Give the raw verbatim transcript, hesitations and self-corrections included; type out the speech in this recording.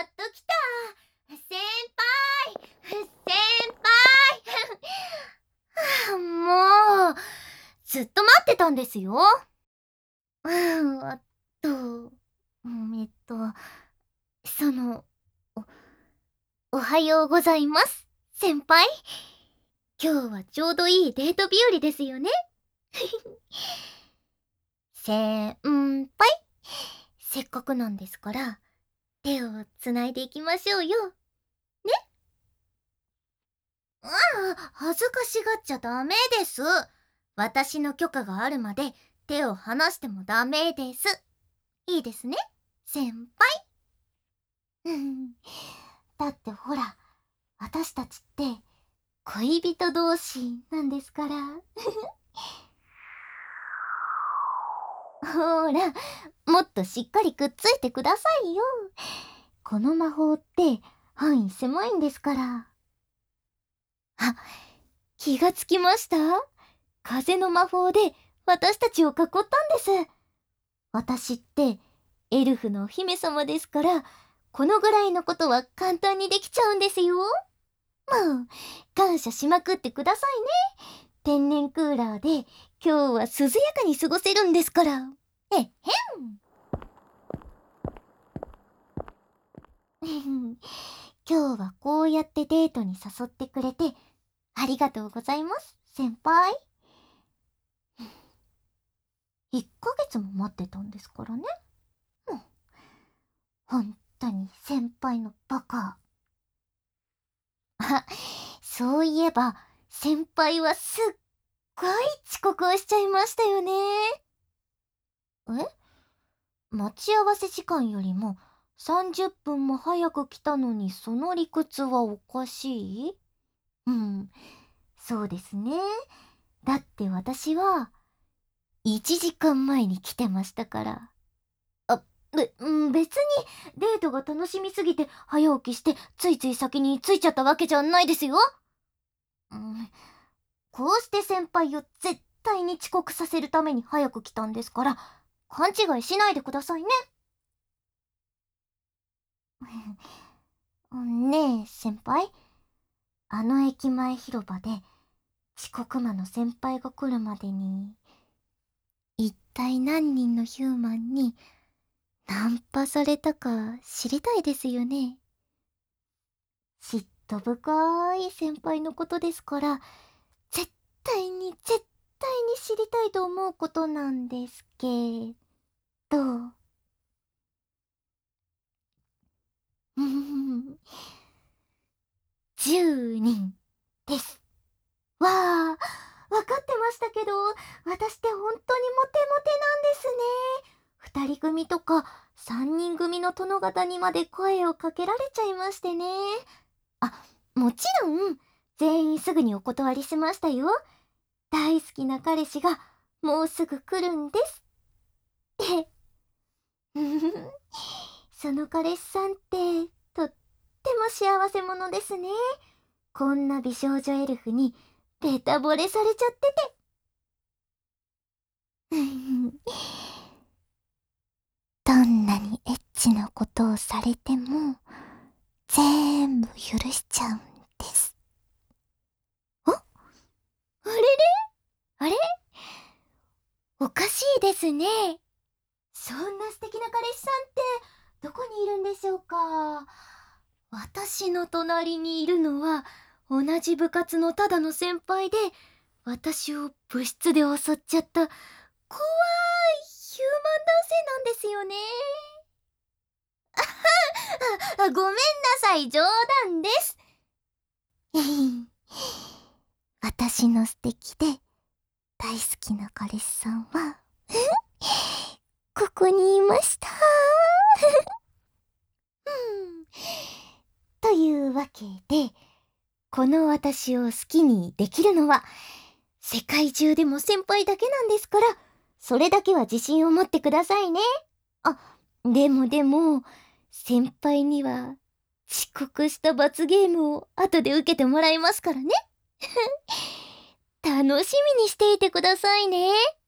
っと来た。先輩先輩もう、ずっと待ってたんですよ。うん、あと、えっと、その、お、おはようございます、先輩。今日はちょうどいいデート日和ですよね。先輩、せっかくなんですから、手をつないでいきましょうよ。ね？ああ、恥ずかしがっちゃダメです。私の許可があるまで手を離してもダメです。いいですね、先輩。うん、だってほら、私たちって恋人同士なんですから。ほら、もっとしっかりくっついてくださいよ。この魔法って範囲狭いんですから。あ、気がつきました？風の魔法で私たちを囲ったんです。私ってエルフのお姫様ですから、このぐらいのことは簡単にできちゃうんですよ。もう感謝しまくってくださいね。天然クーラーで今日は涼やかに過ごせるんですから。えっへん。今日はこうやってデートに誘ってくれてありがとうございます、先輩。いっかげつも待ってたんですからね。うん。本当に先輩のバカ。あ、そういえば先輩はすっごい遅刻をしちゃいましたよね。え？待ち合わせ時間よりもさんじゅっぷんも早く来たのに、その理屈はおかしい？うん、そうですね。だって私はいちじかんまえに来てましたから。あ、べ、うん、別にデートが楽しみすぎて早起きしてついつい先に着いちゃったわけじゃないですよ。うん、こうして先輩を絶対に遅刻させるために早く来たんですから、勘違いしないでくださいね。ねえ先輩、あの駅前広場で遅刻魔の先輩が来るまでに一体何人のヒューマンにナンパされたか知りたいですよね。嫉妬深い先輩のことですから、絶対に絶対に知りたいと思うことなんですけど。じゅうにんです。わあ、わかってましたけど、私って本当にモテモテなんですね。二人組とか三人組の殿方にまで声をかけられちゃいましてね。あ、もちろん全員すぐにお断りしましたよ。大好きな彼氏がもうすぐ来るんですって。その彼氏さんってとっても幸せ者ですね。こんな美少女エルフにベタ惚れされちゃってて。どんなにエッチなことをされても全部許しちゃうんです。あ、あれれ、あれ、おかしいですね。そんな素敵な彼氏さんってどこにいるんでしょうか。私の隣にいるのは同じ部活のただの先輩で、私を部室で襲っちゃった怖いヒューマン男性なんですよね。あ、ごめんなさい、冗談です。私の素敵で大好きな彼氏さんはここにいました。というわけで、この私を好きにできるのは世界中でも先輩だけなんですから、それだけは自信を持ってくださいね。あ、でもでも先輩には遅刻した罰ゲームを後で受けてもらいますからね。楽しみにしていてくださいね。